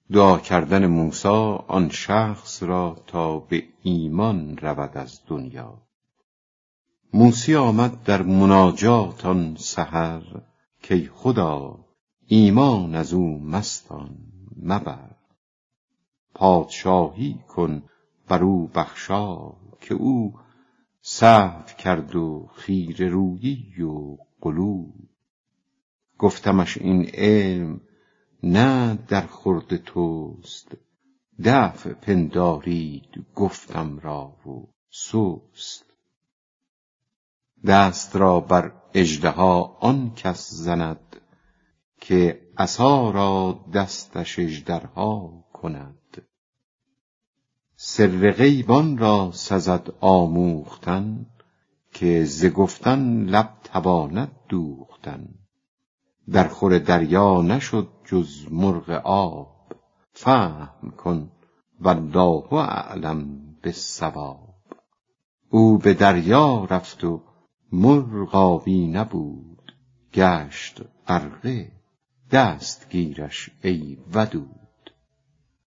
دعا کردن موسی آن شخص را تا به ایمان رود از دنیا. موسی آمد در مناجات آن سحر، که خدا ایمان از او مستان مبر. پادشاهی کن بر او بخشا، که او سهو کرد و خیره رویی و غلو. گفتمش این علم نه در خورد توست، دفع پندارید گفتم را و سست. دست را بر اژدها آن کس زند، که عصا را دستش اژدرها کند. سر غیبان را سزد آموختن، که ز گفتن لب تواند دوختن. در خور دریا نشد جز مرغ آب، فهم کن والله اعلم بالصواب. او به دریا رفت و مرغ آبی نبود، گشت غرقه دستگیرش ای ودود.